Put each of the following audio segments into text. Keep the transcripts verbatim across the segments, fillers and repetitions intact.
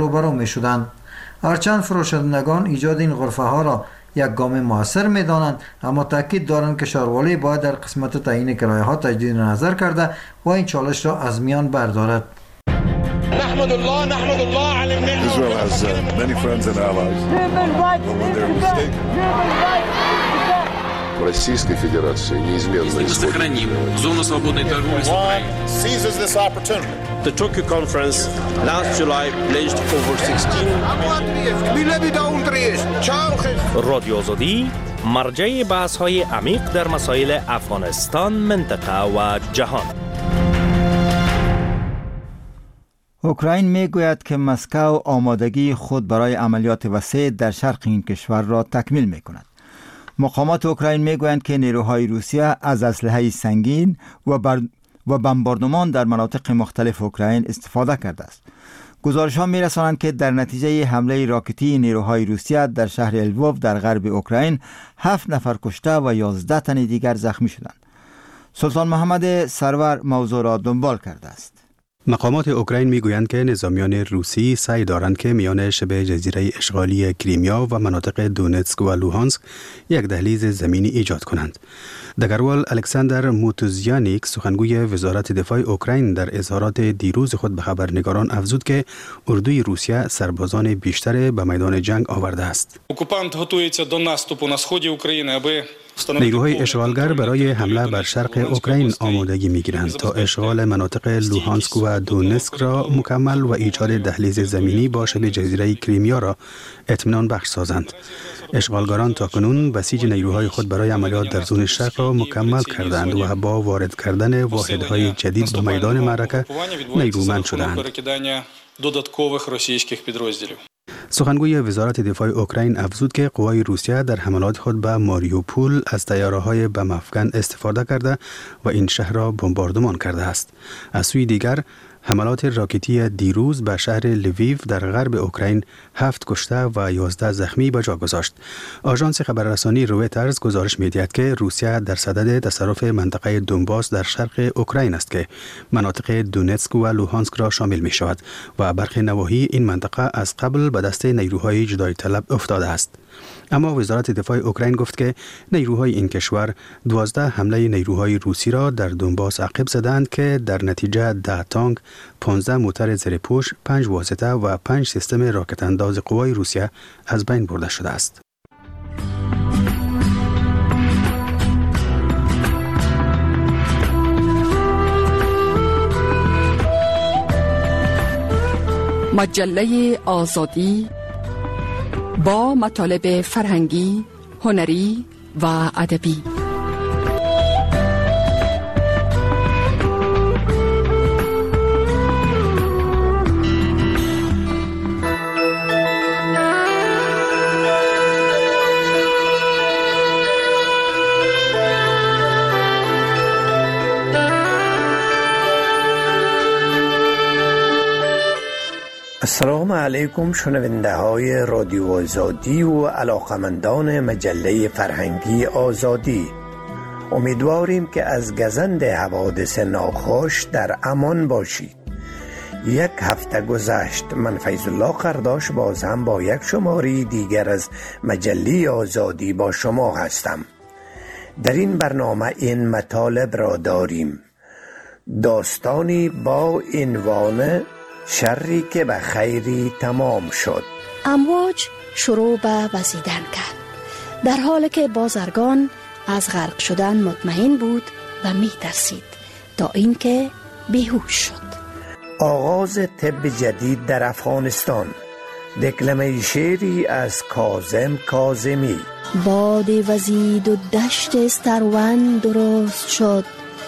روبرو می شدند. هرچند فروشندگان ایجاد این غرفه ها را یک گام موثر می دانند، اما تاکید دارند که شهروالی باید در قسمت تعیین کرایه ها تجدید نظر کرده و این چالش را از میان بردارد. نحمد الله نحمد الله على النعمة. Israel has uh, many friends and allies. Российской Федерации неизменно мы сохраним зону свободной торговли с Украиной. Seizes this opportunity. The Tokyo conference last July pledged over sixteen رادیو آزادی مرجع بحث‌های عمیق در مسائل افغانستان، منطقه و جهان. اوکراین میگوید که مسکو آمادگی خود برای عملیات وسیع در شرق این کشور را تکمیل میکند. مقامات اوکراین میگویند که نیروهای روسیه از اسلحه سنگین و بر و بمباردمان در مناطق مختلف اوکراین استفاده کرده است. گزارش‌ها می‌رسانند که در نتیجه حمله راکتی نیروهای روسیه در شهر الووف در غرب اوکراین هفت نفر کشته و یازده تن دیگر زخمی شدند. سلطان محمد سرور موضوع را دنبال کرده است. مقامات اوکراین میگویند که نظامیان روسی سعی دارند که میان شبه جزیره اشغالی کریمیا و مناطق دونتسک و لوهانسک یک دهلیز زمینی ایجاد کنند. دگروال الکساندر موتوزیانیک سخنگوی وزارت دفاع اوکراین در اظهارات دیروز خود به خبرنگاران افزود که اردوی روسیه سربازان بیشتر به میدان جنگ آورده است. Окупант готується до наступу на сході України, аби نیروهای اشغالگر برای حمله بر شرق اوکراین آمادگی می‌گیرند تا اشغال مناطق لوهانسک و دونتسک را مکمل و ایجاد دهلیز زمینی با شبه جزیره کریمیا را اطمینان بخش سازند. اشغالگران تاکنون بسیج نیروهای خود برای عملیات در زون شرق را مکمل کردند و با وارد کردن واحدهای جدید به میدان معرکه نیرومند شدند. سخنگوی وزارت دفاع اوکراین افزود که قوای روسیه در حملات خود به ماریوپول از طیاره‌های بم افکن استفاده کرده و این شهر را بمباردمان کرده است. از سوی دیگر حملات راکتی دیروز به شهر لویو در غرب اوکراین هفت کشته و یازده زخمی به جا گذاشت. آژانس خبررسانی رویترز گزارش می‌دهد که روسیه در صدد تصرف منطقه دونباس در شرق اوکراین است که مناطق دونتسک و لوهانسک را شامل می شود و برخی نواحی این منطقه از قبل به دست نیروهای جدایی طلب افتاده است. اما وزارت دفاع اوکراین گفت که نیروهای این کشور دوازده حمله نیروهای روسی را در دونباس عقب زدند که در نتیجه ده تانک، پانزده موتر زیرپوش، پنج واسطه و پنج سیستم راکت انداز قوای روسیه از بین برده شده است. مجله آزادی با مطالب فرهنگی، هنری و ادبی. السلام علیکم شنونده های رادیو آزادی و علاقمندان مجله فرهنگی آزادی. امیدواریم که از گزند حوادث ناخوش در امان باشید. یک هفته گذشت، من فیض الله قرداش باز هم با یک شماره دیگر از مجله آزادی با شما هستم. در این برنامه این مطالب را داریم: داستانی با عنوان شری که به خیری تمام شد. امواج شروع به وزیدن کرد، در حالی که بازرگان از غرق شدن مطمئن بود و می ترسید تا اینکه بیهوش شد. آغاز طب جدید در افغانستان. دکلمه شعری از کاظم کاظمی. باد وزید و دشت استرون درست شد،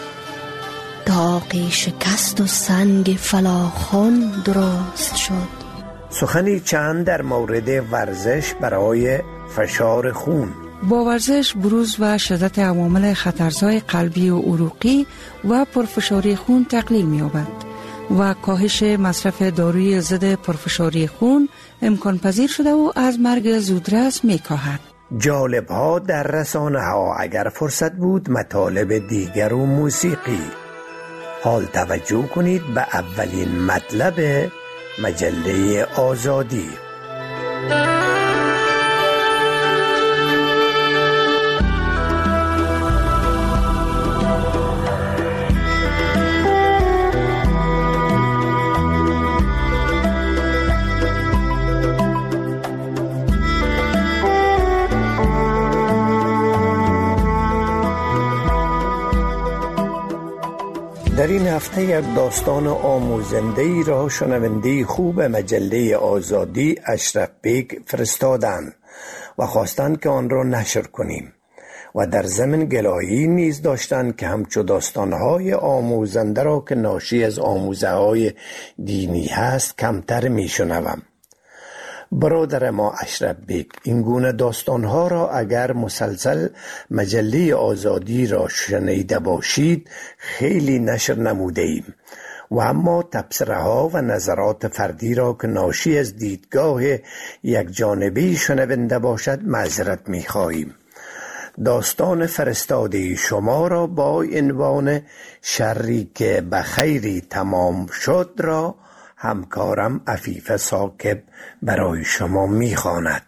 داغی شکست و سنگ فلاخن درست شد. سخنی چند در مورد ورزش برای فشار خون. با ورزش بروز و شدت عوامل خطرزای قلبی و عروقی و پرفشاری خون تقلیل می‌یابد و کاهش مصرف داروی ضد پرفشاری خون امکان پذیر شده و از مرگ زودرس می‌کاهد. جالب ها در رسانه ها، اگر فرصت بود مطالب دیگر و موسیقی. حال توجه کنید به اولین مطلب مجله آزادی. در این هفته یک داستان آموزنده ای را شنونده خوب مجله آزادی اشرف بیگ فرستادند و خواستند که آن را نشر کنیم و در ضمن گلایی نیز داشتند که همچو داستانهای آموزنده را که ناشی از آموزه های دینی هست کمتر می شنوم. برادر ما اشرف بیگ این گونه داستانها را اگر مسلسل مجله آزادی را شنیده باشید خیلی نشر نموده ایم و اما تبصره ها و نظرات فردی را که ناشی از دیدگاه یک جانبی شنونده باشد معذرت می خواهیم. داستان فرستاده شما را با عنوان شری که به خیری تمام شد را همکارم عفیف ثاقب برای شما می‌خواند.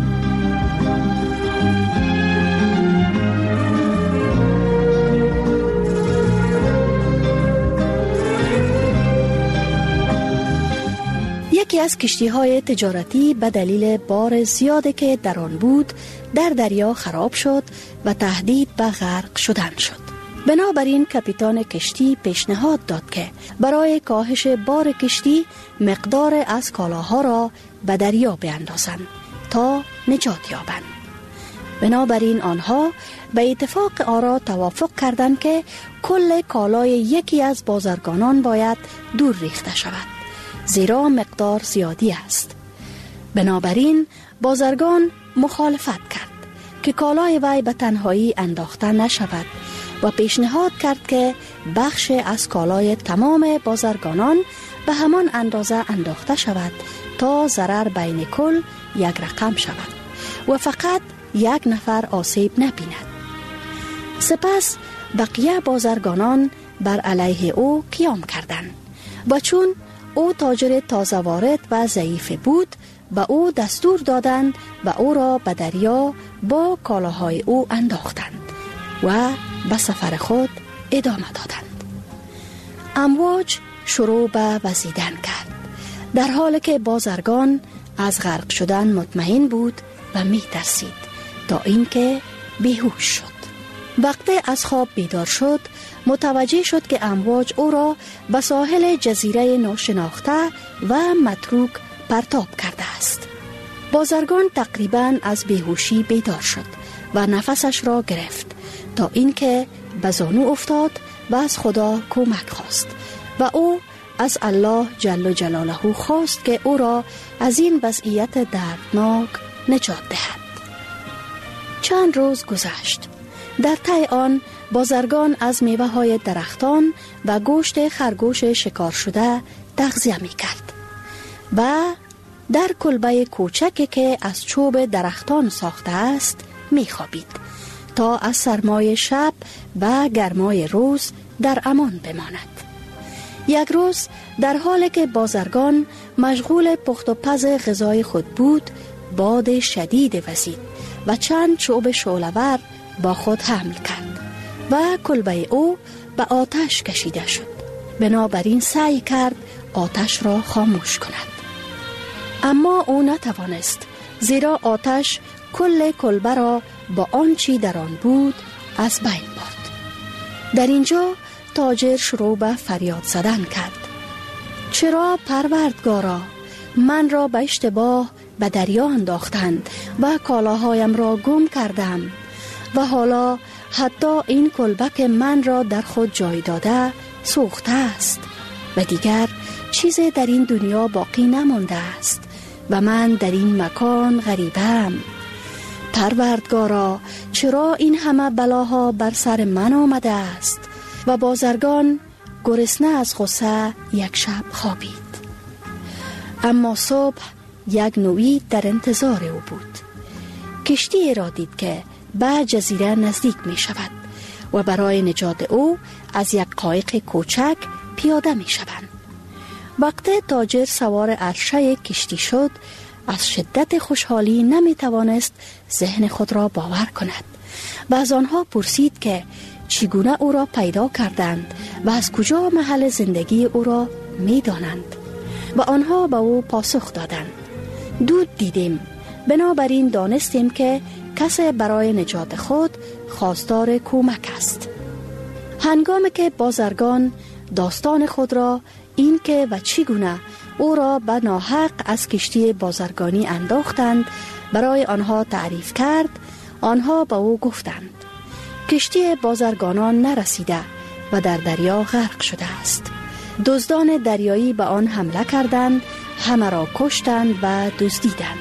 یکی از کشتی‌های تجارتی به دلیل بار زیادی که در آن بود در دریا خراب شد و تهدید به غرق شدن شد. بنابراین کاپیتان کشتی پیشنهاد داد که برای کاهش بار کشتی مقدار از کالاها را به دریا بیندازند تا نجات یابند. بنابراین آنها به اتفاق آرا توافق کردند که کل کالای یکی از بازرگانان باید دور ریخته شود، زیرا مقدار زیادی است. بنابراین بازرگان مخالفت کرد که کالای وی به تنهایی انداخته نشود و پیشنهاد کرد که بخش از کالای تمام بازرگانان به همان اندازه انداخته شود تا ضرر بین کل یک رقم شود و فقط یک نفر آسیب نبیند. سپس بقیه بازرگانان بر علیه او قیام کردند و چون او تاجر تازه وارد و ضعیف بود به او دستور دادند و او را به دریا با کالاهای او انداختند و به سفر خود ادامه دادند. امواج شروع به وزیدن کرد در حالی که بازرگان از غرق شدن مطمئن بود و می ترسید تا اینکه بیهوش شد. وقتی از خواب بیدار شد متوجه شد که امواج او را به ساحل جزیره ناشناخته و متروک پرتاب کرده است. بازرگان تقریباً از بیهوشی بیدار شد و نفسش را گرفت تا اینکه به زانو افتاد و از خدا کمک خواست و او از الله جل جلاله خواست که او را از این وضعیت دردناک نجات دهد. چند روز گذشت. در طی آن بازرگان از میوه های درختان و گوشت خرگوش شکار شده تغذیه می کرد و در کلبه کوچکی که از چوب درختان ساخته است می خوابید تا از سرمای شب و گرمای روز در امان بماند. یک روز در حالی که بازرگان مشغول پخت و پز غذای خود بود باد شدید وزید و چند چوب شعله‌ور با خود حمل کرد و کلبه او به آتش کشیده شد. بنابراین سعی کرد آتش را خاموش کند، اما او نتوانست، زیرا آتش کل کلبه را با آنچی در آن بود از بین برد. در اینجا تاجر شروع به فریاد زدن کرد: چرا پروردگارا من را به اشتباه به دریا انداختند و کالاهایم را گم کردم و حالا حتی این کلبه که من را در خود جای داده سوخته است و دیگر چیزی در این دنیا باقی نمانده است و من در این مکان غریبم. پروردگارا چرا این همه بلاها بر سر من آمده است؟ و بازرگان گرسنه از غصه یک شب خوابید. اما صبح یک نوید در انتظار او بود. کشتی را دید که به جزیره نزدیک می شود و برای نجات او از یک قایق کوچک پیاده می شوند. وقتی تاجر سوار عرشه کشتی شد، از شدت خوشحالی نمی توانست ذهن خود را باور کند و از آنها پرسید که چگونه او را پیدا کردند و از کجا محل زندگی او را می دانند. و آنها به او پاسخ دادند: دود دیدیم، بنابراین دانستیم که کسی برای نجات خود خواستار کمک است. هنگامی که بازرگان داستان خود را این که و چگونه او را به ناحق از کشتی بازرگانی انداختند برای آنها تعریف کرد، آنها به او گفتند کشتی بازرگانان نرسیده و در دریا غرق شده است. دزدان دریایی به آن حمله کردند، همه را کشتند و دزدیدند.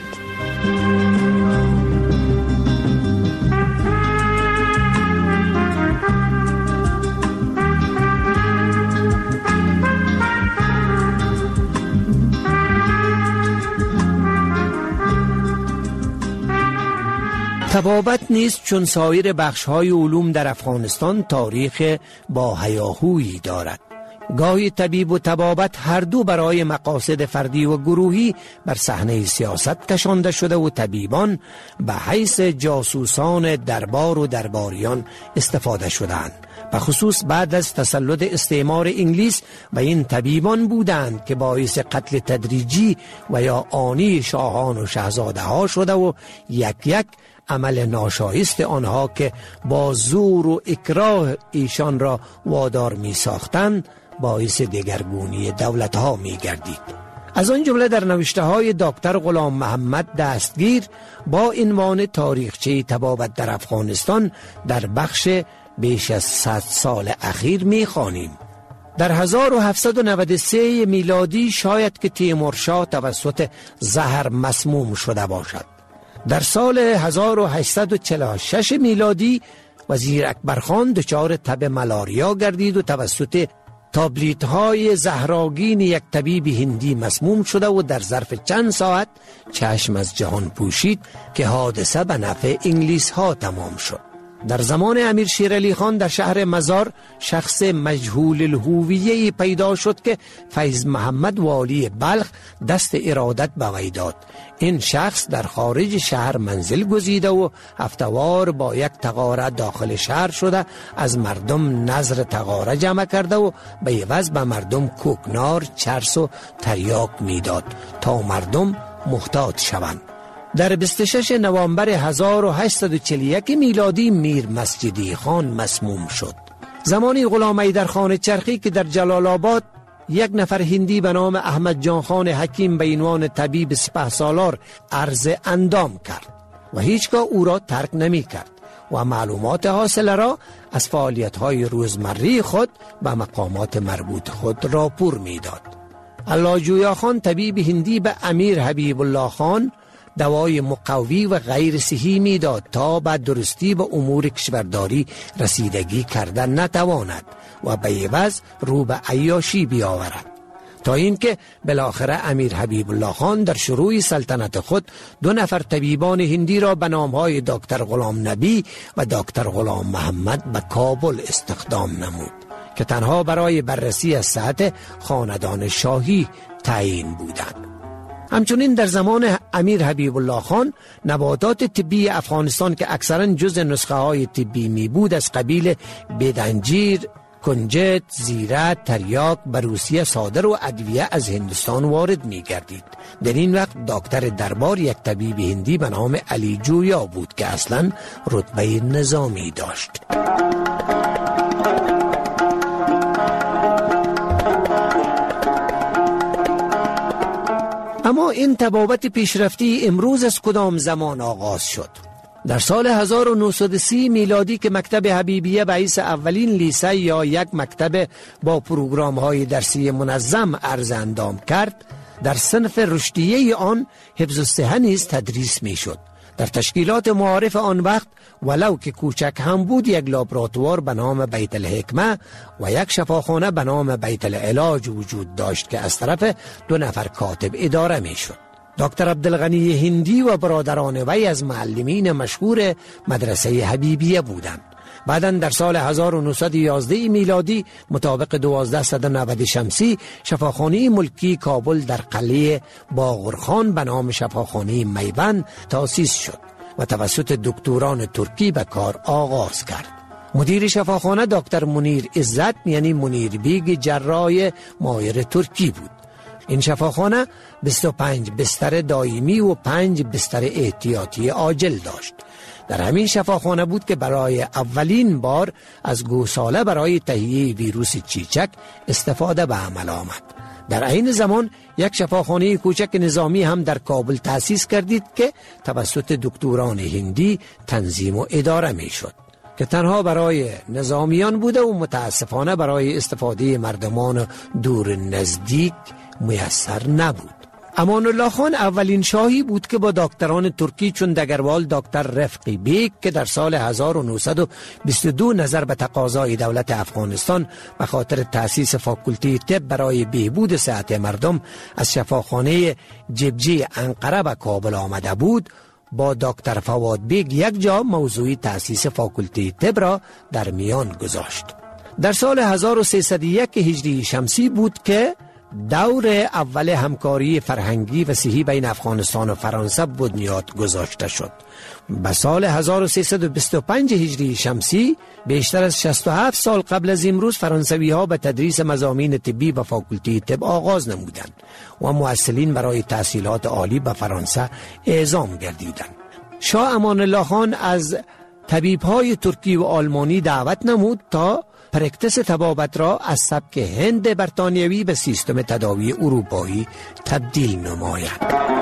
طبابت نیست چون سایر بخش‌های علوم در افغانستان تاریخ با هیاهویی دارد. گاهی طبیب و طبابت هر دو برای مقاصد فردی و گروهی بر صحنه سیاست کشانده شده و طبیبان به حیث جاسوسان دربار و درباریان استفاده شدند. به خصوص بعد از تسلط استعمار انگلیس و این طبیبان بودند که باعث قتل تدریجی و یا آنی شاهان و شاهزاده ها شده و یک یک عمل ناشایست آنها که با زور و اکراه ایشان را وادار می ساختند باعث دگرگونی دولت ها می گردید. از آن جمله در نوشته های دکتر غلام محمد دستگیر با عنوان تاریخچه طبابت در افغانستان در بخش بیش از صد سال اخیر می خوانیم. در هزار و هفتصد و نود و سه میلادی شاید که تیمورشاه توسط زهر مسموم شده باشد. در سال هزار و هشتصد و چهل و شش میلادی وزیر اکبرخان دچار تب ملاریا گردید و توسط تابلیت های زهراگین یک طبیب هندی مسموم شده و در ظرف چند ساعت چشم از جهان پوشید که حادثه به نفع انگلیس ها تمام شد. در زمان امیر شیر علی خان در شهر مزار شخص مجهول الهویه پیدا شد که فیض محمد والی بلخ دست ارادت به وی داد. این شخص در خارج شهر منزل گزیده و هفتوار با یک تغاره داخل شهر شده از مردم نظر تغاره جمع کرده و به عوض به مردم کوکنار، چرس و تریاک میداد تا مردم محتاط شوند. در بیست و شش نوامبر هزار و هشتصد و چهل و یک میلادی میر مسجدی خان مسموم شد. زمانی غلام حیدرخان چرخی که در جلال آباد یک نفر هندی به نام احمد جان خان حکیم به عنوان طبیب سپهسالار عرض اندام کرد و هیچگاه او را ترک نمی کرد و معلومات حاصل را از فعالیت‌های روزمره خود به مقامات مربوط خود راپور می داد. الله جویا خان طبیب هندی به امیر حبیب الله خان دوای مقوی و غیر صحی می داد تا به درستی به امور کشورداری رسیدگی کردن نتواند و به عوض رو به عیاشی بیاورد، تا اینکه بالاخره امیر حبیب الله خان در شروع سلطنت خود دو نفر طبیبان هندی را به نامهای دکتر غلام نبی و دکتر غلام محمد به کابل استخدام نمود که تنها برای بررسی از صحت خاندان شاهی تعیین بودند. همچنین در زمان امیر حبیب الله خان نباتات طبی افغانستان که اکثرا جز نسخه های طبی می بود از قبیل بدنجیر، کنجد، زیره، تریاک به روسیه صادر و ادویه از هندوستان وارد می گردید. در این وقت دکتر دربار یک طبیب هندی به نام علی جویا بود که اصلا رتبه نظامی داشت. اما این طبابت پیشرفتی امروز از کدام زمان آغاز شد؟ در سال هزار و نهصد و سی میلادی که مکتب حبیبیه به حیث اولین لیسه یا یک مکتب با پروگرام های درسی منظم عرض اندام کرد، در صنف رشدیه آن حفظ الصحه نیز تدریس می شد. در تشکیلات معارف آن وقت ولو که کوچک هم بود یک لابراتوار به نام بیت الحکمه و یک شفاخانه به نام بیت العلاج وجود داشت که از طرف دو نفر کاتب اداره می شد. دکتر عبدالغنی هندی و برادران وی از معلمین مشهور مدرسه حبیبیه بودند. بعداً در سال هزار و نهصد و یازده میلادی مطابق دوازده و نود شمسی شفاخانه ملکی کابل در قلعه باقرخان به نام شفاخانه میبند تأسیس شد و توسط دکتران ترکی به کار آغاز کرد. مدیر شفاخانه دکتر منیر عزت یعنی منیر بیگ جراح ماهر ترکی بود. این شفاخانه بیست و پنج بستر دائمی و پنج بستر احتیاطی عاجل داشت. در همین شفاخانه بود که برای اولین بار از گوساله برای تهیه ویروس چیچک استفاده به عمل آمد. در این زمان یک شفاخانه کوچک نظامی هم در کابل تأسیس کردید که توسط دکتران هندی تنظیم و اداره می شد که تنها برای نظامیان بوده و متاسفانه برای استفاده مردمان دور نزدیک میسر نبود. امان الله خان اولین شاهی بود که با دکتران ترکی چون دگروال دکتر رفقی بیگ که در سال هزار و نهصد و بیست و دو نظر به تقاضای دولت افغانستان به خاطر تأسیس فاکولته طب برای بهبود صحت مردم از شفاخانه جبجی انقره به کابل آمده بود، با دکتر فواد بیگ یک جا موضوع تأسیس فاکولته طب را در میان گذاشت. در سال هزار و سیصد و یک هجری شمسی بود که دور اول همکاری فرهنگی و صحی بین افغانستان و فرانسه بنیاد گذاشته شد. به سال هزار و سیصد و بیست و پنج هجری شمسی بیشتر از شصت و هفت سال قبل از امروز فرانسوی ها به تدریس مضامین طبی و فاکولته طب آغاز نمودند و مؤثرین برای تحصیلات عالی به فرانسه اعزام گردیدند. شاه امان الله خان از طبیب‌های ترکی و آلمانی دعوت نمود تا پرکتس طبابت را از سبک هند برطانیوی به سیستم تداوی اروپایی تبدیل نماید.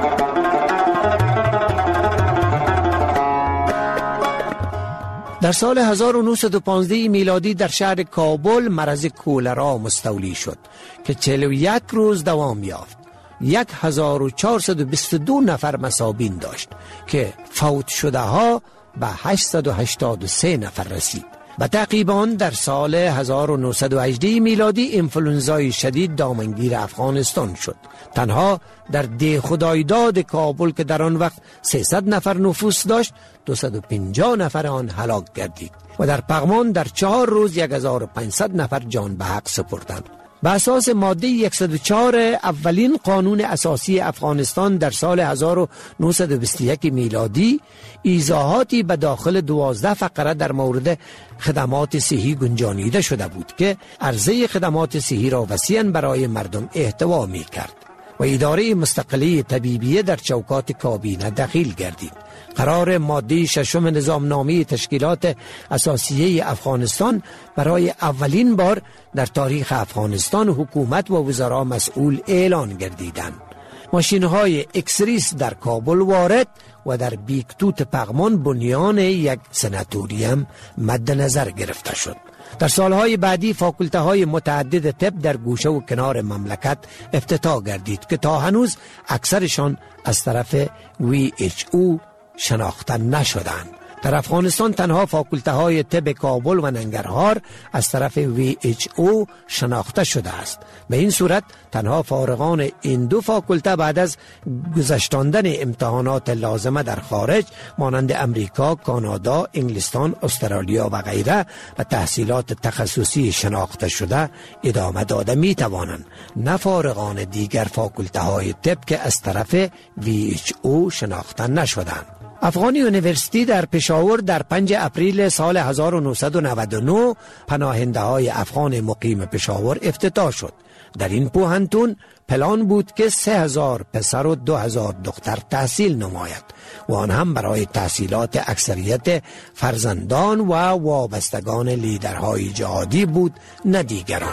در سال هزار و نهصد و پانزده میلادی در شهر کابل مرض کولرا مستولی شد که چهل و یک روز دوام یافت. یک هزار و چهارصد و بیست و دو نفر مصابین داشت که فوت شده ها به هشتصد و هشتاد و سه نفر رسید. و تعقیباً در سال هزار و نهصد و هجده میلادی انفلونزای شدید دامنگیر افغانستان شد. تنها در ده خدایداد کابل که در آن وقت سیصد نفر نفوس داشت دویست و پنجاه نفر آن هلاک گردید و در پغمان در چهار روز یک هزار و پانصد نفر جان به حق سپردند. به اساس ماده صد و چهار اولین قانون اساسی افغانستان در سال هزار و نهصد و بیست و یک میلادی ایضاحاتی به داخل دوازده فقره در مورد خدمات صحی گنجانیده شده بود که عرضه خدمات صحی را وسیعاً برای مردم احتوا می کرد و اداره مستقله طبیبیه در چوکات کابینه دخیل گردید. قرار ماده ششم نظامنامه تشکیلات اساسیه افغانستان برای اولین بار در تاریخ افغانستان حکومت و وزرا مسئول اعلان گردیدند. ماشین‌های اکسریس در کابل وارد و در بیکتوت پغمان بنیان یک سناتوریم مد نظر گرفته شد. در سالهای بعدی فاکولته های متعدد طب در گوشه و کنار مملکت افتتاح گردید که تا هنوز اکثرشان از طرف وی اچ او شناخته نشدند. در افغانستان تنها فاکولته های طب کابل و ننگرهار از طرف وی اچ او شناخته شده است. به این صورت تنها فارغان این دو فاکولته بعد از گذشتاندن امتحانات لازمه در خارج مانند امریکا، کانادا، انگلستان، استرالیا و غیره و تحصیلات تخصصی شناخته شده ادامه داده می توانند، نه فارغان دیگر فاکولته های طب که از طرف وی اچ او شناخته نشدند. افغان یونیورسیتی در پشاور در پنج اپریل سال هزار و نهصد و نود و نه پناهنده های افغان مقیم پشاور افتتاح شد. در این پوهنتون پلان بود که سه هزار پسر و دو هزار دختر تحصیل نماید و آن هم برای تحصیلات اکثریت فرزندان و وابستگان لیدرهای جهادی بود، نه دیگران.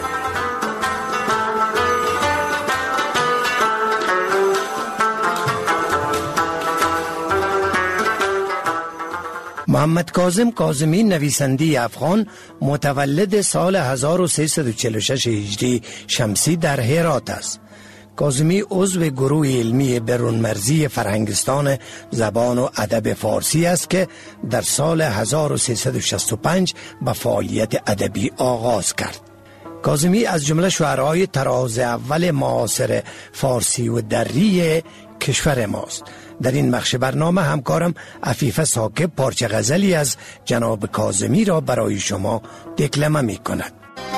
محمد کاظم کاظمی نویسنده افغان متولد سال هزار و سیصد و چهل و شش هجری شمسی در هرات است. کاظمی عضو گروه علمی برونمرزی فرهنگستان زبان و ادب فارسی است که در سال هزار و سیصد و شصت و پنج به فعالیت ادبی آغاز کرد. کاظمی از جمله شاعرای طراز اول معاصر فارسی و دری کشور ماست. در این بخش برنامه همکارم عفیفه ثاقب پارچه غزلی از جناب کاظمی را برای شما دکلمه می کند.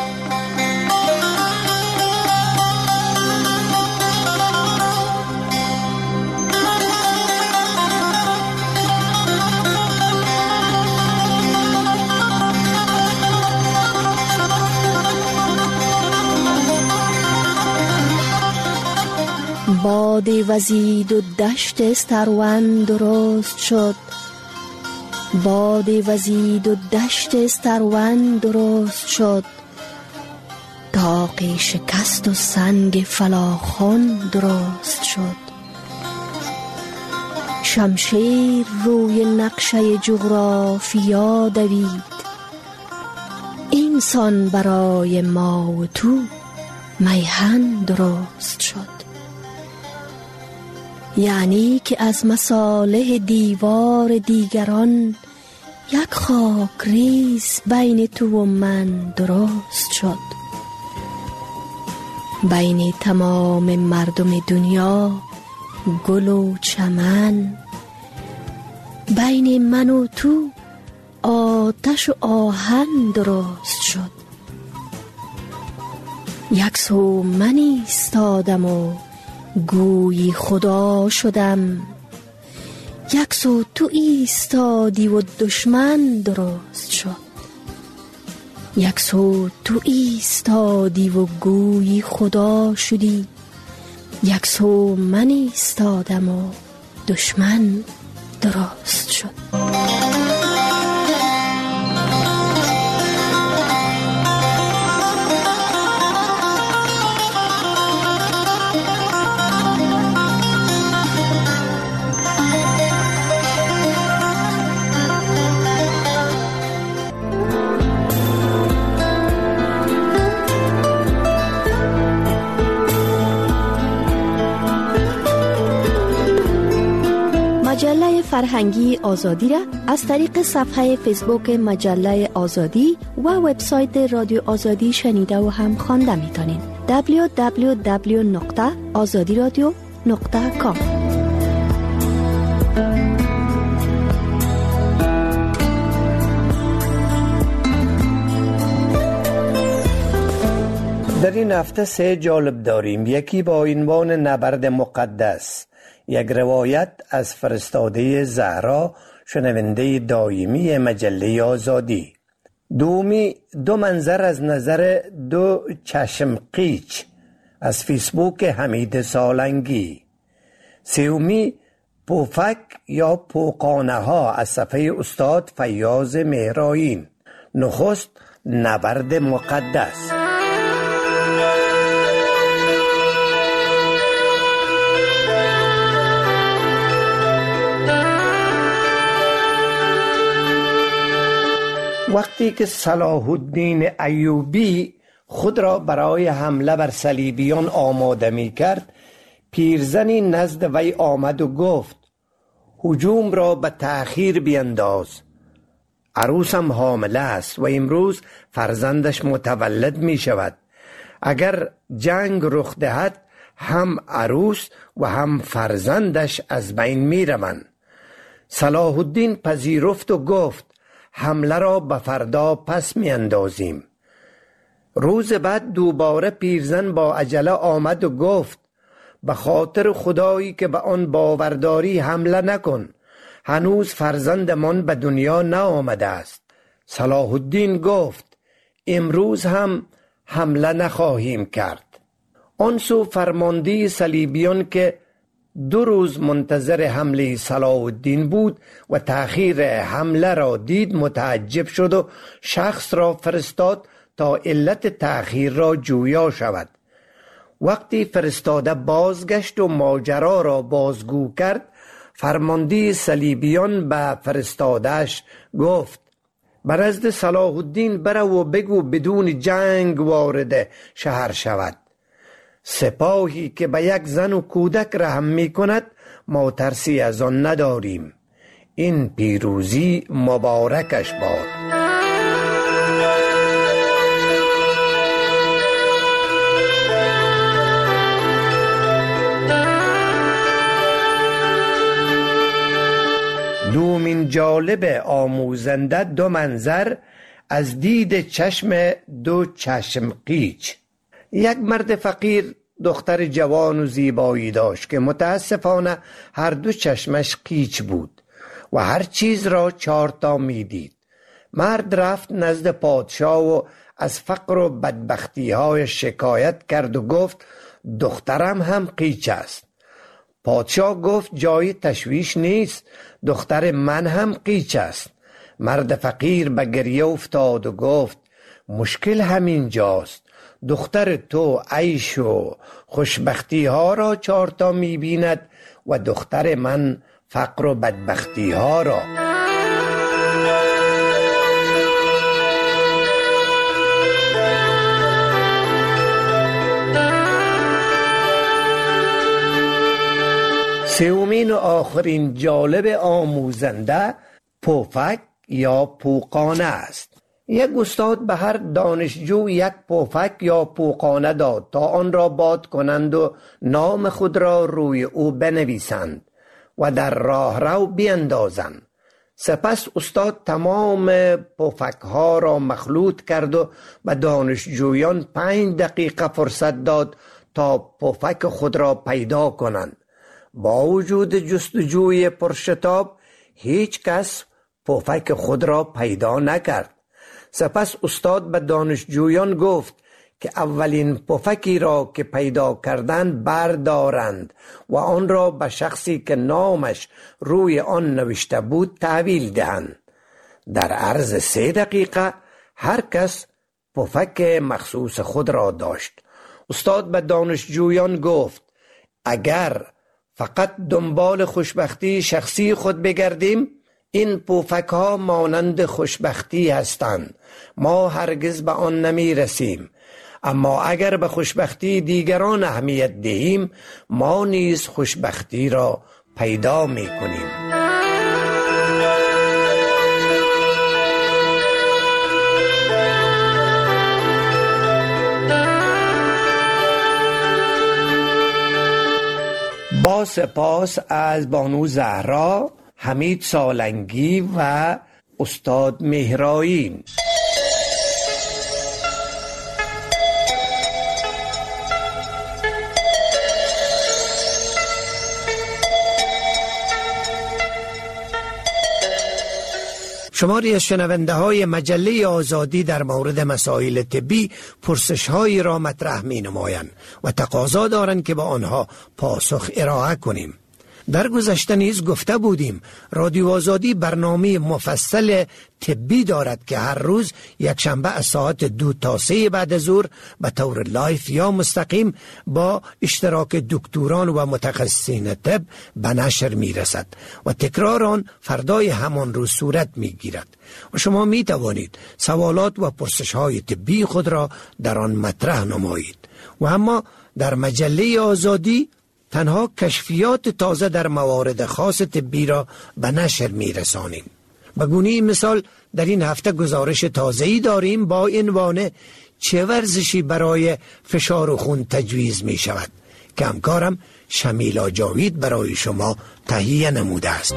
باد وزید و دشت استروان درست شد، باد وزید و دشت استروان درست شد، داغ شکست و سنگ فلاخن درست شد. شمشیر روی نقشه جغرافیا دوید، اینسان برای ما و تو میهن درست شد. یعنی که از مصالح دیوار دیگران یک خاک ریز بین تو و من درست شد. بین تمام مردم دنیا گل و چمن، بین من و تو آتش و آهن درست شد. یک سو من ایستادم و گویی خدا شدم، یک سو تو ایستادی و دشمن درست شد. یک سو تو ایستادی و گویی خدا شدی، یک سو من ایستادم و دشمن درست شد. مجله فرهنگی آزادی را از طریق صفحه فیسبوک مجله آزادی و وبسایت رادیو آزادی شنیده و هم خوانده میتونین. دبلیو دبلیو دبلیو نقطه آزادی رادیو نقطه کام. در این هفته سه جالب داریم. یکی با عنوان نبرد مقدس، یک روایت از فرستاده زهرا، شنونده دائمی مجله آزادی. دومی دو منظر از نظر دو چشم قیچ از فیسبوک حمید سالنگی. سومی پوفک یا پوقانه ها از صفحه استاد فیاض مهرائین. نخست نبرد مقدس. وقتی که صلاح الدین ایوبی خود را برای حمله بر صلیبیان آماده می کرد، پیرزنی نزد وی آمد و گفت هجوم را به تأخیر بینداز، عروسم حامله است و امروز فرزندش متولد می شود. اگر جنگ رخ دهد هم عروس و هم فرزندش از بین می روند. صلاح الدین پذیرفت و گفت حمله را به فردا پس می اندازیم. روز بعد دوباره پیرزن با عجله آمد و گفت به خاطر خدایی که به آن باورداری حمله نکن، هنوز فرزندمان به دنیا نآمده است. صلاح الدین گفت امروز هم حمله نخواهیم کرد. آن سو فرمانده صلیبیان که دو روز منتظر حمله صلاح الدین بود و تأخیر حمله را دید، متعجب شد و شخص را فرستاد تا علت تأخیر را جویا شود. وقتی فرستاده بازگشت و ماجرا را بازگو کرد، فرمانده صلیبیان به فرستادهش گفت بر نزد صلاح الدین برو و بگو بدون جنگ وارد شهر شود. سپاهی که به یک زن و کودک رحم می کند ما ترسی از آن نداریم. این پیروزی مبارکش باد. دومین جالب آموزنده دو منظر از دید چشم دو چشم قیچ. یک مرد فقیر دختر جوان و زیبایی داشت که متاسفانه هر دو چشمش قیچ بود و هر چیز را چهار تا می دید. مرد رفت نزد پادشاه و از فقر و بدبختی های شکایت کرد و گفت دخترم هم قیچ است. پادشاه گفت جای تشویش نیست، دختر من هم قیچ است. مرد فقیر به گریه افتاد و گفت مشکل همین جاست، دختر تو عیش و خوشبختی ها را چارتا می بیند و دختر من فقر و بدبختی ها را. سومین و آخرین جالب آموزنده پفک یا پوقانه است. یک استاد به هر دانشجو یک پفک یا پوقانه داد تا آن را باد کنند و نام خود را روی او بنویسند و در راه رو بیندازند. سپس استاد تمام پفک ها را مخلوط کرد و به دانشجویان پنج دقیقه فرصت داد تا پفک خود را پیدا کنند. با وجود جستجوی پرشتاب هیچ کس پفک خود را پیدا نکرد. سپس استاد به دانشجویان گفت که اولین پفکی را که پیدا کردند بردارند و آن را به شخصی که نامش روی آن نوشته بود تحویل دهند. در عرض سه دقیقه هر کس پفک مخصوص خود را داشت. استاد به دانشجویان گفت اگر فقط دنبال خوشبختی شخصی خود بگردیم، این پفک ها مانند خوشبختی هستند، ما هرگز به آن نمی رسیم. اما اگر به خوشبختی دیگران اهمیت دهیم، ما نیز خوشبختی را پیدا می کنیم. با سپاس از بانو زهرا، حمید سالنگی و استاد مهرائین. شماری از شنونده های مجله آزادی در مورد مسائل طبی پرسش هایی را مطرح می نمایند و تقاضا دارند که با آنها پاسخ ارائه کنیم. در گذشته نیز گفته بودیم رادیو آزادی برنامه مفصل طبی دارد که هر روز یک شنبه از ساعت دو تا سه بعد ظهر به طور لایف یا مستقیم با اشتراک دکتران و متخصصین طب به نشر می رسد و تکرار آن فردای همان روز صورت می گیرد و شما می توانید سوالات و پرسش های طبی خود را در آن مطرح نمایید. و اما در مجله آزادی تنها کشفیات تازه در موارد خاص طبی را به نشر می رسانیم. به گونه مثال در این هفته گزارش تازه‌ای داریم با عنوان چه ورزشی برای فشار خون تجویز می شود که همکارم شمیلا جاوید برای شما تهیه نموده است.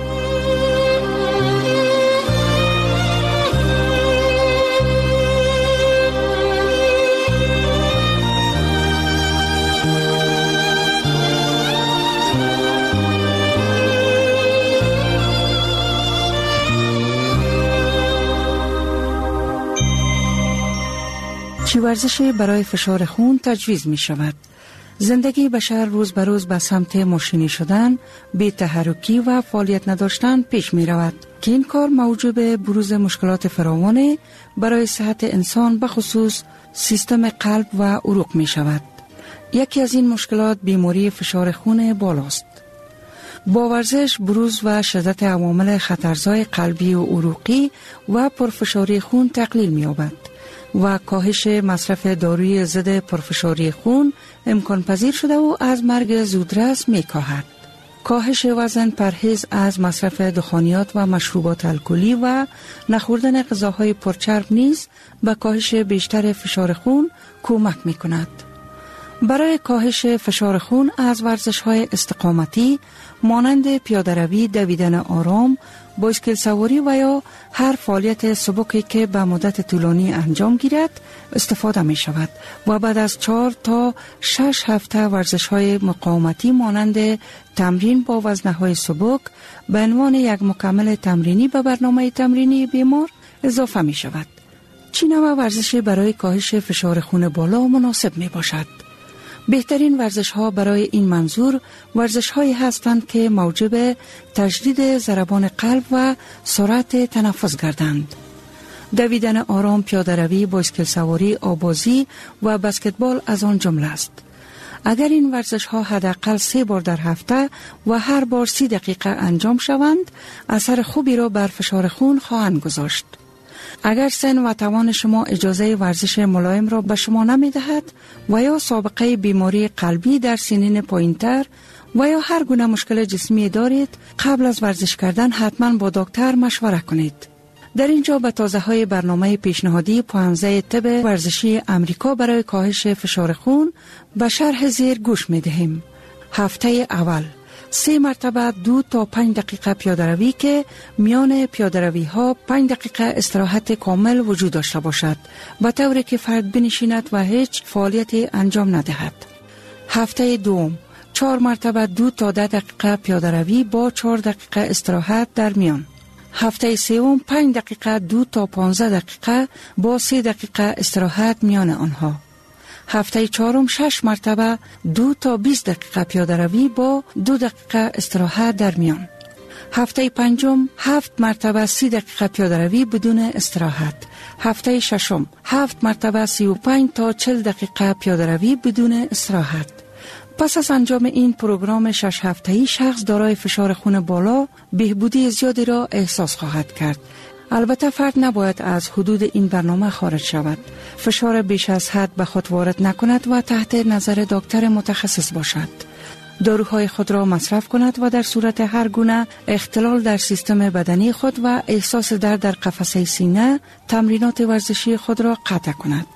چه ورزشی برای فشار خون تجویز می شود؟ زندگی بشر روز به روز به سمت ماشینی شدن، بی تحرکی و فعالیت نداشتن پیش می رود که این کار موجب بروز مشکلات فراوان برای صحت انسان به خصوص سیستم قلب و عروق می شود. یکی از این مشکلات بیماری فشار خون بالاست. با ورزش بروز و شدت عوامل خطرزای قلبی و عروقی و پرفشاری خون تقلیل می یابد و کاهش مصرف داروی ضد پرفشاری خون امکان پذیر شده و از مرگ زودرس می کاهد. کاهش وزن، پرهیز از مصرف دخانیات و مشروبات الکلی و نخوردن غذاهای پرچرب نیز به کاهش بیشتر فشار خون کمک می کند. برای کاهش فشار خون از ورزش‌های استقامتی مانند پیاده‌روی، دویدن آرام، بایسکل سواری و یا هر فعالیت سبکی که به مدت طولانی انجام گیرد استفاده می شود و بعد از چهار تا شش هفته ورزش‌های مقاومتی مانند تمرین با وزنه‌های سبک به عنوان یک مکمل تمرینی به برنامه تمرینی بیمار اضافه می شود. چی نوع ورزش برای کاهش فشار خون بالا مناسب می باشد؟ بهترین ورزش ها برای این منظور ورزش هایی هستند که موجب تجدید ضربان قلب و سرعت تنفس گردند. دویدن آرام، پیاده‌روی، بایسکل سواری، آبازی و بسکتبال از آن جمله است. اگر این ورزش ها حداقل سه بار در هفته و هر بار سی دقیقه انجام شوند، اثر خوبی را بر فشار خون خواهند گذاشت. اگر سن و توان شما اجازه ورزش ملایم را به شما نمی دهد و یا سابقه بیماری قلبی در سنین پایین‌تر و یا هر گونه مشکل جسمی دارید، قبل از ورزش کردن حتما با دکتر مشوره کنید. در اینجا به تازه های برنامه پیشنهادی پانزده طب ورزشی امریکا برای کاهش فشار خون به شرح زیر گوش می دهیم. هفته اول سه مرتبه دو تا پنج دقیقه پیاده‌روی که میان پیاده‌روی ها پنج دقیقه استراحت کامل وجود داشته باشد، به طوری که فرد بنشیند و هیچ فعالیتی انجام ندهد. هفته دوم چهار مرتبه دو تا ده دقیقه پیاده‌روی با چهار دقیقه استراحت در میان. هفته سوم پنج دقیقه دو تا پانزده دقیقه با سه دقیقه استراحت میان آنها. هفته چهارم شش مرتبه دو تا بیست دقیقه پیاده‌روی با دو دقیقه استراحت در میان. هفته پنجم هفت مرتبه سی دقیقه پیاده‌روی بدون استراحت. هفته ششم هفت مرتبه سی و پنج تا چهل دقیقه پیاده‌روی بدون استراحت. پس از انجام این پروگرام شش هفته‌ای شخص دارای فشار خون بالا بهبودی زیادی را احساس خواهد کرد. البته فرد نباید از حدود این برنامه خارج شود. فشار بیش از حد به خود وارد نکند و تحت نظر دکتر متخصص باشد. داروهای خود را مصرف کند و در صورت هر گونه اختلال در سیستم بدنی خود و احساس درد در قفسه سینه تمرینات ورزشی خود را قطع کند.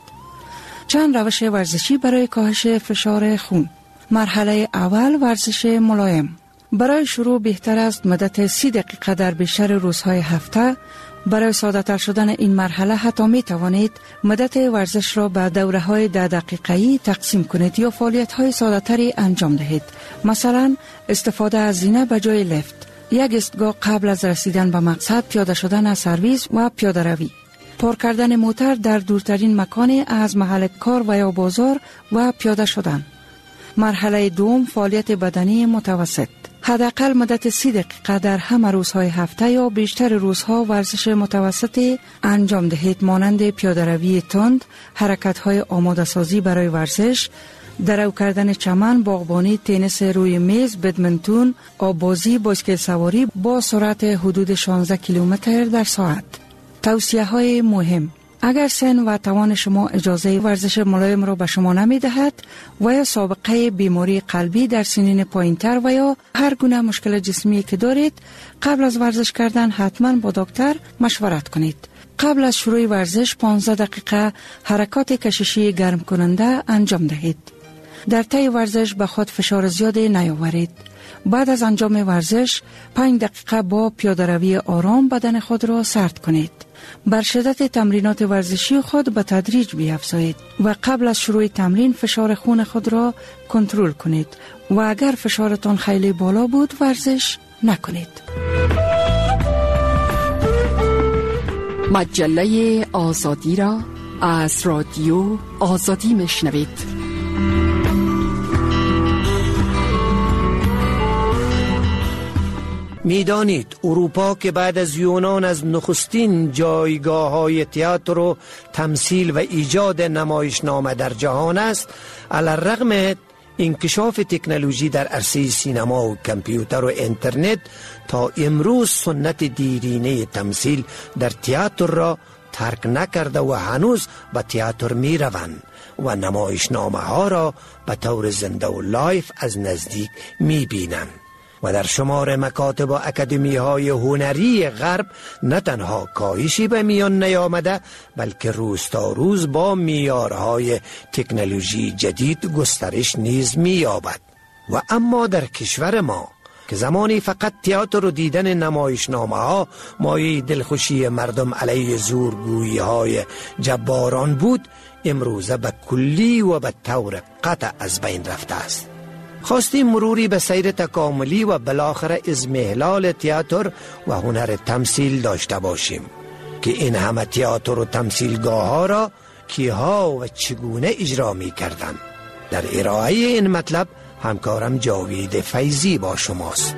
چند روش ورزشی برای کاهش فشار خون. مرحله اول ورزش ملایم. برای شروع بهتر است مدت سی دقیقه در بیشتر روزهای هفته. برای ساده تر شدن این مرحله حتی می توانید مدت ورزش را به دوره های ده دقیقه‌ای تقسیم کنید یا فعالیت های ساده تری انجام دهید. مثلا استفاده از زینه به جای لفت، یک ایستگاه قبل از رسیدن به مقصد، پیاده شدن از سرویس و پیاده روی، پارک کردن موتر در دورترین مکانی از محل کار و یا بازار و پیاده شدن. مرحله دوم فعالیت بدنی متوسط. حداقل مدت سی دقیقه در همه روزهای هفته یا بیشتر روزها ورزش متوسطی انجام دهید، مانند پیاده‌روی تند، حرکت‌های آماده سازی برای ورزش، درو کردن چمن، باغبانی، تنیس روی میز، بدمنتون، آبازی، بایسکل سواری با سرعت حدود شانزده کیلومتر در ساعت. توصیه‌های مهم: اگر سن و توان شما اجازه ورزش ملایم را به شما نمی دهد و یا سابقه بیماری قلبی در سنین پایین‌تر و یا هر گونه مشکل جسمی که دارید، قبل از ورزش کردن حتما با دکتر مشورت کنید. قبل از شروع ورزش پانزده دقیقه حرکات کششی گرم کننده انجام دهید. در طی ورزش به خود فشار زیادی نیاورید. بعد از انجام ورزش پنج دقیقه با پیاده‌روی آرام بدن خود را سرد کنید. بر شدت تمرینات ورزشی خود به تدریج بیفزایید و قبل از شروع تمرین فشار خون خود را کنترل کنید و اگر فشارتان خیلی بالا بود ورزش نکنید. مجله آزادی را از رادیو آزادی میشنوید. میدانید اروپا که بعد از یونان از نخستین جایگاه های تئاتر و تمثیل و ایجاد نمایشنامه در جهان است، علی‌الرغم انکشاف تکنولوژی در عرصه سینما و کامپیوتر و اینترنت تا امروز سنت دیرینه تمثیل در تئاتر را ترک نکرده و هنوز به تئاتر می روند و نمایشنامه ها را به طور زنده و لایف از نزدیک می بینند. و در شمار مکاتب و اکادمی های هنری غرب نه تنها کاهشی به میان نیامده بلکه روز تا روز با معیارهای تکنولوژی جدید گسترش نیز می‌یابد. و اما در کشور ما که زمانی فقط تئاتر و دیدن نمایشنامه ها مایه دلخوشی مردم علیه زورگویی های جباران بود، امروزه به کلی و به طور قطع از بین رفته است. خواستیم مروری به سیر تکاملی و بالاخره اضمحلال تئاتر و هنر تمثیل داشته باشیم که این همه تئاتر و تمثیلگاه ها را کیها و چگونه اجرا می کردن. در ارائه این مطلب همکارم جاوید فیضی با شماست.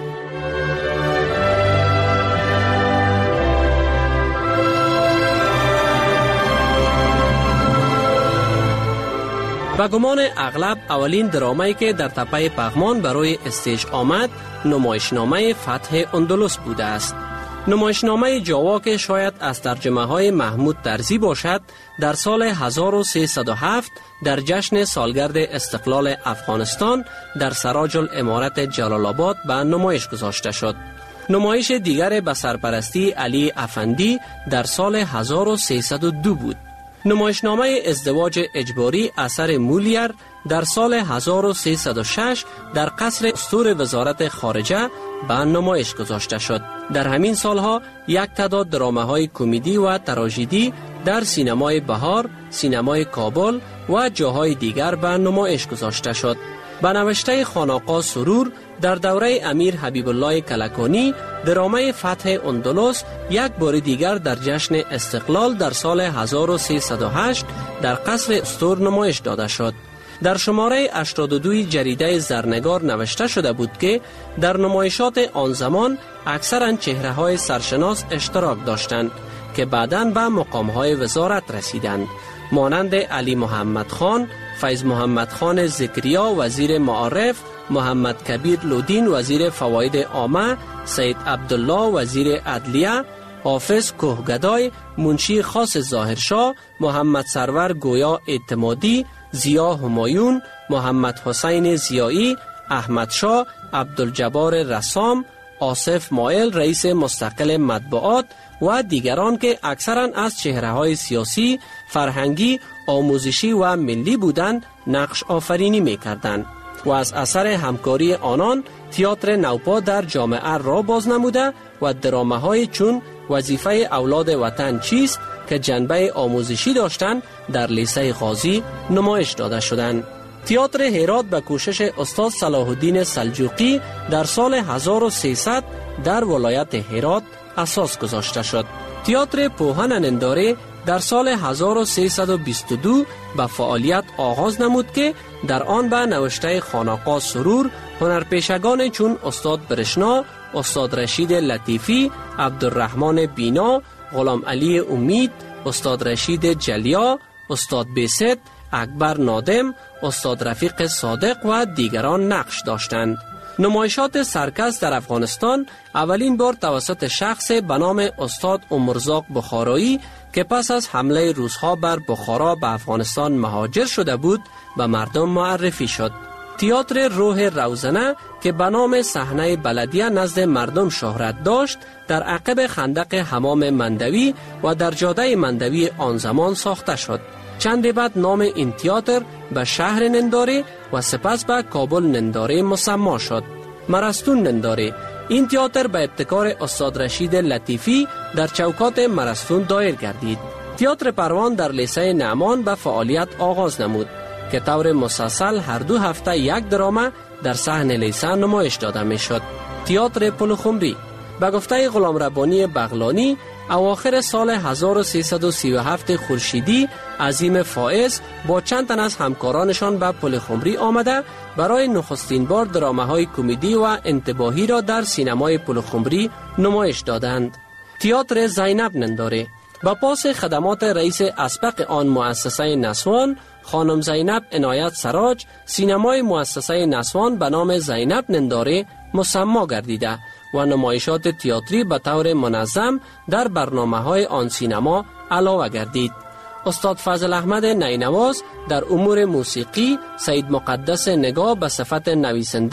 به گمان اغلب اولین درامایی که در تپه پغمان برای استیج آمد نمایشنامه فتح اندلس بوده است. نمایشنامه جاوا که شاید از ترجمه های محمود طرزی باشد، در سال هزار و سیصد و هفت در جشن سالگرد استقلال افغانستان در سراج الامارت جلال آباد به نمایش گذاشته شد. نمایش دیگر به سرپرستی علی افندی در سال هزار و سیصد و دو بود. نمایشنامه ازدواج اجباری اثر مولیر در سال هزار و سیصد و شش در قصر استور وزارت خارجه به نمایش گذاشته شد. در همین سالها یک تعداد درامه‌های کمدی و تراژدی در سینمای بهار، سینمای کابل و جاهای دیگر به نمایش گذاشته شد. به نوشته خانقاه سرور در دوره امیر حبیب الله کلکانی، درامه فتح اندلس یک بار دیگر در جشن استقلال در سال هزار و سیصد و هشت در قصر استور نمایش داده شد. در شماره هشتاد و دو جریده زرنگار نوشته شده بود که در نمایشات آن زمان اکثرا چهره‌های سرشناس اشتراک داشتند که بعداً به مقام‌های وزارت رسیدند، مانند علی محمد خان، فیض محمد خان ذکریا وزیر معارف، محمد کبیر لودین وزیر فواید عامه، سید عبدالله وزیر عدلیه، حافظ کوهگدای، منشی خاص ظاهرشاه، محمد سرور گویا اعتمادی، ضیا همایون، محمد حسین ضیایی، احمد شاه، عبدالجبار رسام، آصف مایل رئیس مستقل مطبوعات و دیگران که اکثرا از چهره‌های سیاسی، فرهنگی، آموزشی و ملی بودند نقش آفرینی می‌کردند و از اثر همکاری آنان تئاتر نوپا در جامعه را باز نموده و درامه‌های چون وظیفه اولاد وطن چیست که جنبه آموزشی داشتند در لیسه غازی نمایش داده شدند. تئاتر هرات به کوشش استاد صلاح الدین سلجوقی در سال هزار و سیصد در ولایت هرات اساس گذاشته شد. تئاتر پوهن ننداره در سال هزار و سیصد و بیست و دو به فعالیت آغاز نمود که در آن به نوشته خانقاه سرور هنرپیشگان چون استاد برشنا، استاد رشید لطیفی، عبدالرحمن بینا، غلام علی امید، استاد رشید جلیا، استاد بیست، اکبر نادم، استاد رفیق صادق و دیگران نقش داشتند. نمایشات سرکس در افغانستان اولین بار توسط شخص به نام استاد عمرزاق بخارایی که پس از حمله روس‌ها بر بخارا به افغانستان مهاجر شده بود به مردم معرفی شد. تئاتر روح روزنه که به نام صحنه بلدیه نزد مردم شهرت داشت در عقب خندق حمام مندوی و در جاده مندوی آن زمان ساخته شد. چند بعد نام این تئاتر به شهر ننداره و سپس به کابل ننداره مسما شد. مرستون ننداره. این تئاتر به ابتکار استاد رشید لطیفی در چوکات مرستون دایر گردید. تئاتر پروان در لیسه نعمان به فعالیت آغاز نمود که طور مسلسل هر دو هفته یک درامه در صحن لیسه نمایش داده می شد. تئاتر پلخمری به گفته غلام ربانی بغلانی اواخر سال هزار و سیصد و سی و هفت خورشیدی عظیم فائز با چند تن از همکارانشان به پلخمری آمده برای نخستین بار درامه‌های کمدی و انتباهی را در سینمای پلخمری نمایش دادند. تئاتر زینب ننداره با پاس خدمات رئیس اسبق آن مؤسسه نسوان خانم زینب عنایت سراج، سینمای مؤسسه نسوان به نام زینب ننداره مسما گردیده و نمایشات تئاتری به طور منظم در برنامه‌های آن سینما علاوه گردید. استاد فضل احمد نینواز در امور موسیقی، سید مقدس نگاه به صفت نویسنده،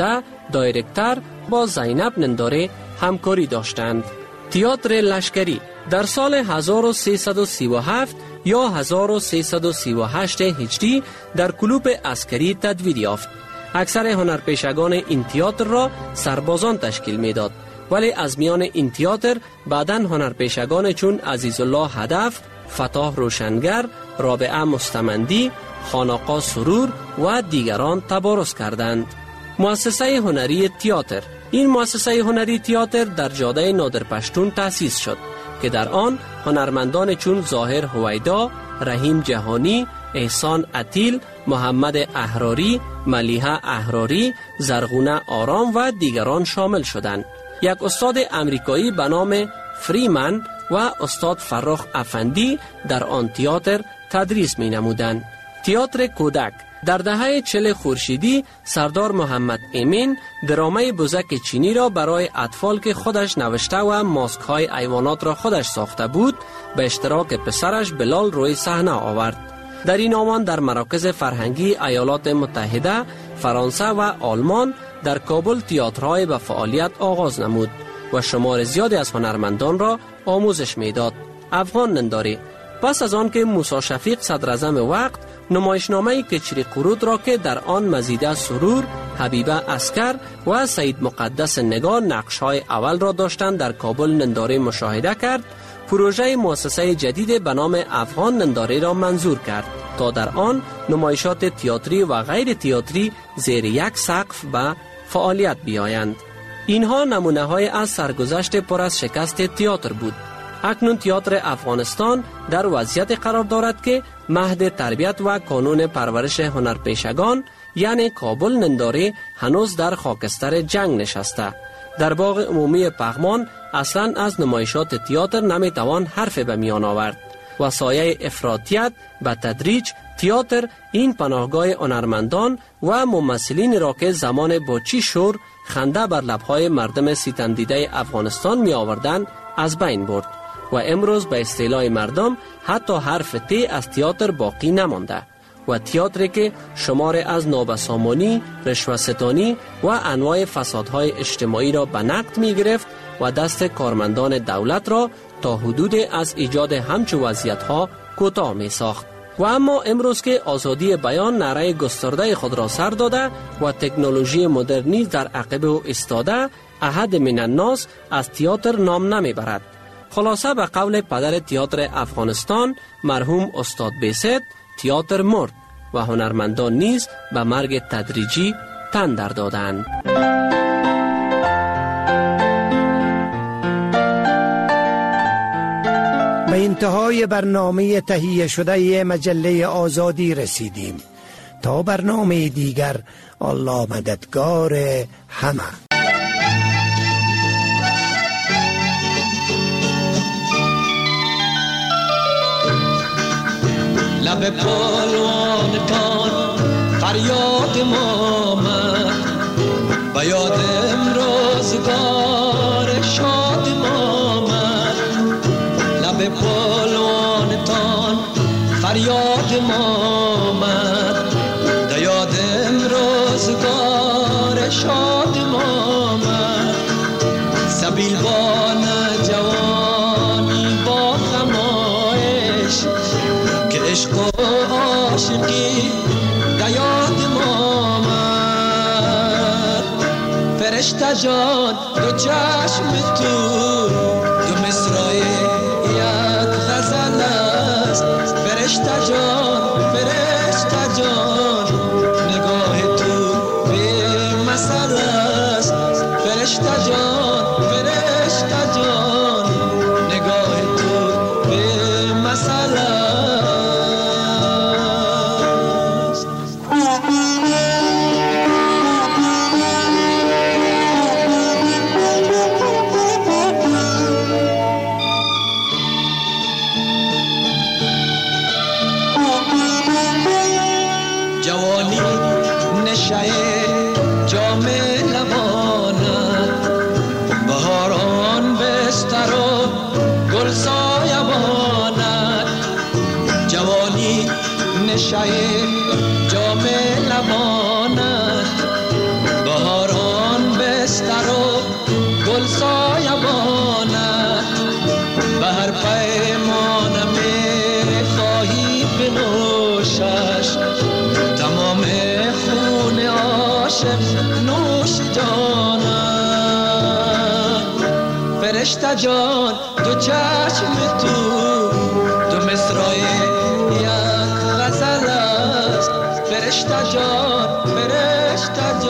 دایرکتر با زینب ننداره همکاری داشتند. تئاتر لشکری در سال هزار و سیصد و سی و هفت یا هزار و سیصد و سی و هشت هجری در کلوپ عسکری تدوین یافت. اکثر هنرپیشگان این تئاتر را سربازان تشکیل میداد، ولی از میان این تئاتر بعداً هنرپیشگان چون عزیزالله هدف، فتاح روشنگر، رابعه مستمندی، خانقا سرور و دیگران تبارز کردند. مؤسسه هنری تئاتر. این مؤسسه هنری تئاتر در جاده نادرپشتون تأسیس شد که در آن هنرمندان چون ظاهر هویدا، رحیم جهانی، احسان عتیل، محمد احراری، ملیحه احراری، زرغونه آرام و دیگران شامل شدند. یک استاد امریکایی به نام فریمن و استاد فرخ افندی در آن تئاتر تدریس می نمودند. تئاتر کودک. در دهه چهل خورشیدی سردار محمد امین درامه بزک چینی را برای اطفال که خودش نوشته و ماسک های حیوانات را خودش ساخته بود به اشتراک پسرش بلال روی صحنه آورد. در این آمان در مراکز فرهنگی ایالات متحده، فرانسه و آلمان در کابل تئاترهای به فعالیت آغاز نمود و شمار زیادی از هنرمندان را آموزش میداد. افغان ننداری. پس از آن که موسی شفیق صدراعظم وقت نمایشنامه کچری قرود را که در آن مزیده سرور، حبیبه عسکر و سید مقدس نگار نقش‌های اول را داشتند در کابل ننداره مشاهده کرد، پروژه مؤسسه جدید به نام افغان ننداره را منظور کرد تا در آن نمایشات تئاتری و غیر تئاتری زیر یک سقف به فعالیت بیایند. اینها نمونه‌های از سرگذشت پر از شکست تئاتر بود. اکنون تئاتر افغانستان در وضعیت قرار دارد که مهد تربیت و کانون پرورش هنرپیشگان یعنی کابل ننداره هنوز در خاکستر جنگ نشسته. در باغ عمومی پغمان اصلا از نمایشات تئاتر نمیتوان حرف به میان آورد و سایه افراطیت به تدریج تئاتر این پناهگاه هنرمندان و ممثلین را که زمان با چی شور خنده بر لبهای مردم ستم دیده افغانستان می آوردند از بین برد و امروز به اصطلاح مردم حتی حرف تی از تئاتر باقی نمانده و تئاتری که شمار از نابسامانی، رشوه‌ستانی و انواع فسادهای اجتماعی را به نقد می گرفت و دست کارمندان دولت را تا حدود از ایجاد همچو وضعیت‌ها کوتاه می ساخت. و اما امروز که آزادی بیان نعره گسترده خود را سر داده و تکنولوژی مدرنی در عقب او ایستاده، احد من الناس از تئاتر نام نمی برد. خلاصه به قول پدر تئاتر افغانستان مرحوم استاد بیست، تئاتر مرد و هنرمندان نیز به مرگ تدریجی تن در دادند. به انتهای برنامه تهیه شده مجله آزادی رسیدیم. تا برنامه دیگر، الله مددگار همه. لب پالوانتان فریاد ما آمد، به یاد امروزگار شاد ما آمد. لب پالوانتان فریاد ما آمد، به یاد امروزگار شاد ما آمد. سبیل بان جوانی با خمایش که عشق و عاشقی در یاد ما آمد. فرشته جان دو چشم تو دو مصرای یک غزل است. فرشته جان فرشته جان نگاه تو به مثل است. فرشته جان فرشته جان نگاه تو به مثل است. جوانی نشه جام لبانت، بهاران بستر و گل سایبانت. جوانی نشه جام لبانت، بهاران فرشته جان دو چشم تو دو مصرای یک غزل است فرشته جان فرشته جان